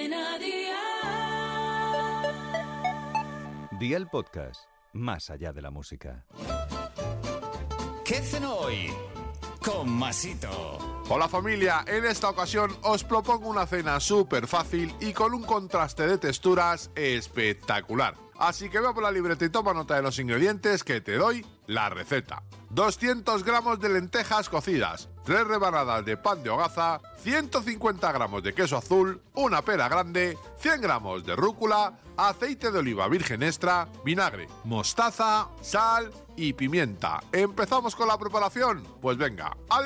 Cadena Dial. Dial Podcast, más allá de la música. ¿Qué cenó hoy? Con Masito. Hola familia, en esta ocasión os propongo una cena súper fácil y con un contraste de texturas espectacular. Así que ve por la libreta y toma nota de los ingredientes que te doy la receta. 200 gramos de lentejas cocidas, 3 rebanadas de pan de hogaza, 150 gramos de queso azul, una pera grande, 100 gramos de rúcula, aceite de oliva virgen extra, vinagre, mostaza, sal y pimienta. ¿Empezamos con la preparación? Pues venga, ¡al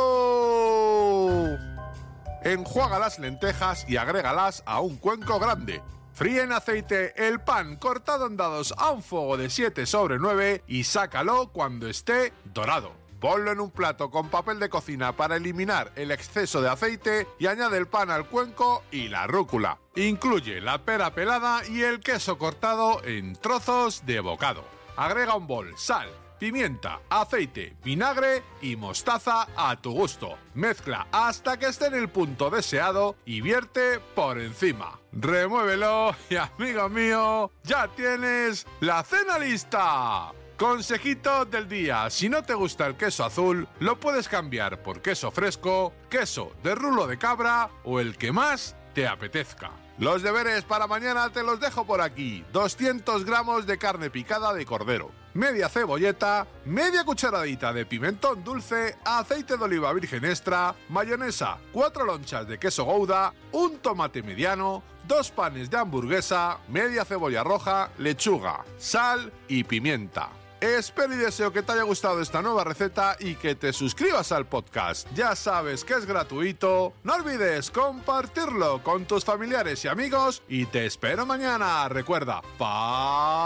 lío! Enjuaga las lentejas y agrégalas a un cuenco grande. Fríe en aceite el pan cortado en dados a un fuego de 7/9 y sácalo cuando esté dorado. Ponlo en un plato con papel de cocina para eliminar el exceso de aceite y añade el pan al cuenco y la rúcula. Incluye la pera pelada y el queso cortado en trozos de bocado. Agrega un bol, sal, pimienta, aceite, vinagre y mostaza a tu gusto. Mezcla hasta que esté en el punto deseado y vierte por encima. Remuévelo y, amigo mío, ya tienes la cena lista. Consejito del día: si no te gusta el queso azul, lo puedes cambiar por queso fresco, queso de rulo de cabra o el que más te apetezca. Los deberes para mañana te los dejo por aquí. 200 gramos de carne picada de cordero, media cebolleta, media cucharadita de pimentón dulce, aceite de oliva virgen extra, mayonesa, 4 lonchas de queso Gouda, un tomate mediano, 2 panes de hamburguesa, media cebolla roja, lechuga, sal y pimienta. Espero y deseo que te haya gustado esta nueva receta y que te suscribas al podcast. Ya sabes que es gratuito. No olvides compartirlo con tus familiares y amigos y te espero mañana. Recuerda,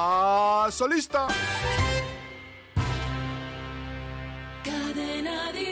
paso lista. Cadena Dial.